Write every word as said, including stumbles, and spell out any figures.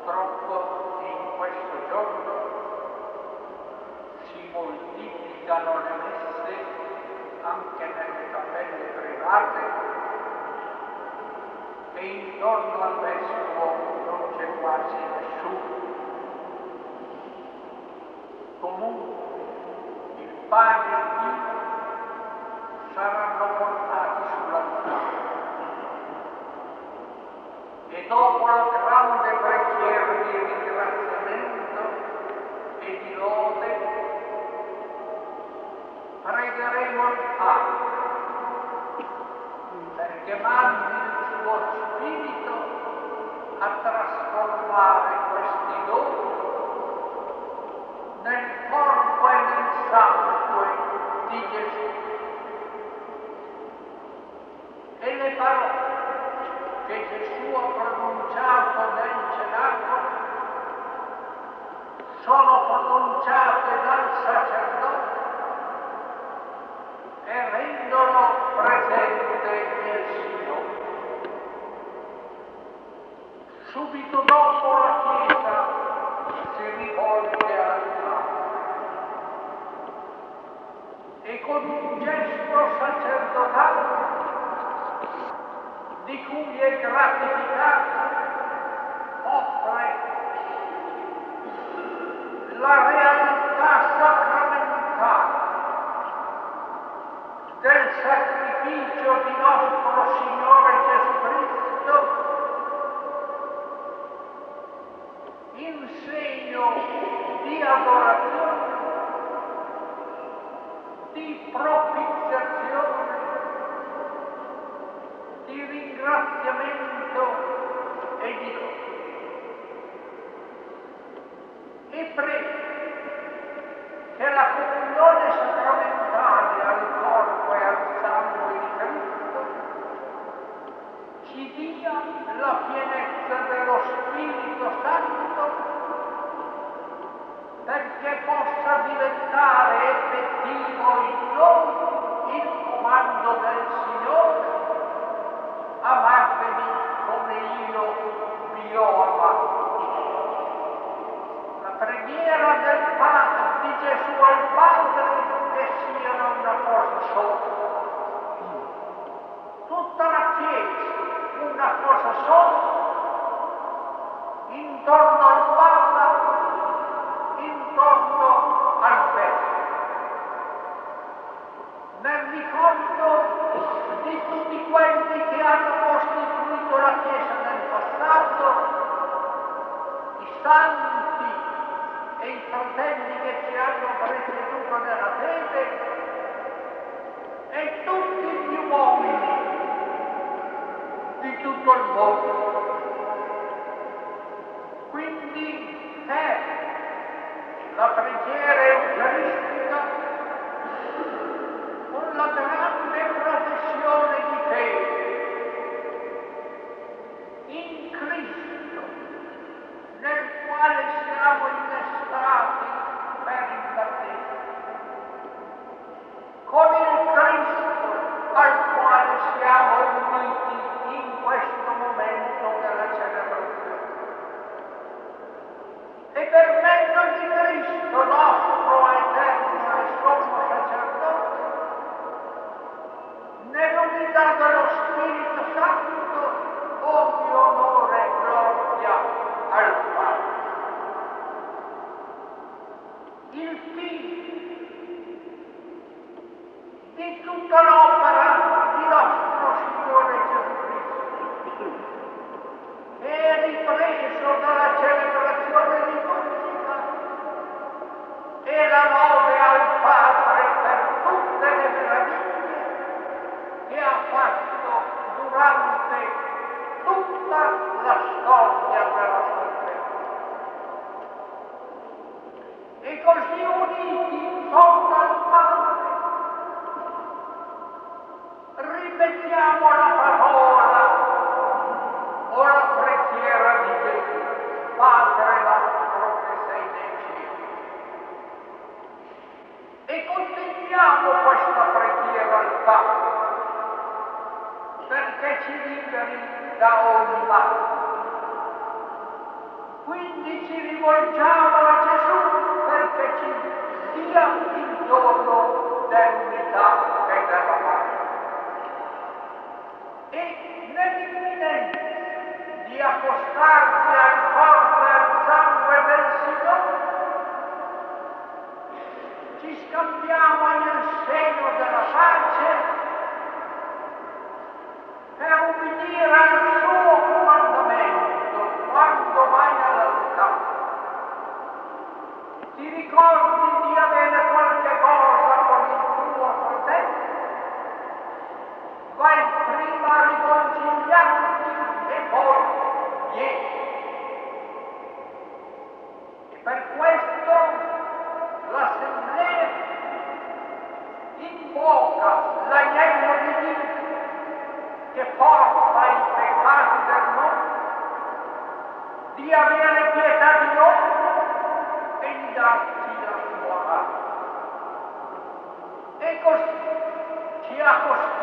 Purtroppo in questo giorno si moltiplicano le messe anche nelle cappelle private e intorno al vescovo non c'è quasi nessuno. Comunque il pane e il vino saranno portati sull'altare e dopo la grande preghiera di ringraziamento e di lode pregheremo il Padre perché mandi il suo Spirito a trasformare questi doni nel corpo e nel sangue di Gesù. E le parole che Gesù ha pronunciato nel cenacolo sono pronunciate dal sacerdote e rendono presente il Signore. Subito dopo la Chiesa si rivolge al Padre e con un gesto sacerdotale di cui è gratificato offre la realtà sacramentale del sacrificio di nostro Signore Gesù Cristo in segno di adorazione, di propiziazione, di ringraziamento e di lode. E prego che la comunione sacramentale al corpo e al sangue di Cristo ci dia la pienezza dello Spirito Santo perché possa diventare effettivo in noi il comando del Signore: amatevi come io vi ho amato. La preghiera del Padre, di Gesù al Padre, che siano una cosa sola. Tutta la Chiesa una cosa sola, intorno al Papa, intorno al Vescovo, nel ricordo di tutti quelli che hanno costituito la Chiesa nel passato, i santi e i fratelli che ci hanno preceduto nella fede e tutti gli uomini di tutto il mondo. Quindi è la preghiera eucaristica con la grande professione di fede in Cristo, nel quale siamo innestati per il battesimo, con il Cristo al quale siamo uniti in questo momento della celebrazione. E per mezzo di Cristo, nostro eterno e sommo sacerdote, nell'unità dello Spirito Santo, ogni onore e gloria al Padre. Il fine di tutta l'opera di nostro Signore Gesù Cristo è ripreso dalla celebrazione liturgica e la lode al Padre per tutte le meraviglie che ha fatto durante tutta la storia della salvezza. E così uniti intorno al Padre, ripetiamo la parola o la preghiera di Gesù: Padre nostro che sei nei cieli. E continuiamo questa preghiera al Padre perché ci liberi da ogni male. rivolgiamo a Gesù perché ci dia il dono dell'unità e della pace. E nell'imminenza di accostarci al corpo e al sangue del Signore, ci scambiamo nel seno della pace per ubbidire al suo comandamento quando vai nella lotta. Ti ricordi di avere qualche cosa con il tuo fratello? Vai prima a riconciliarti e poi vieni. E per questo l'Assemblea invoca l'agnello di Dio che porta i peccati del mondo, di avere pietà di noi e di darci la sua pace. E così ci accostiamo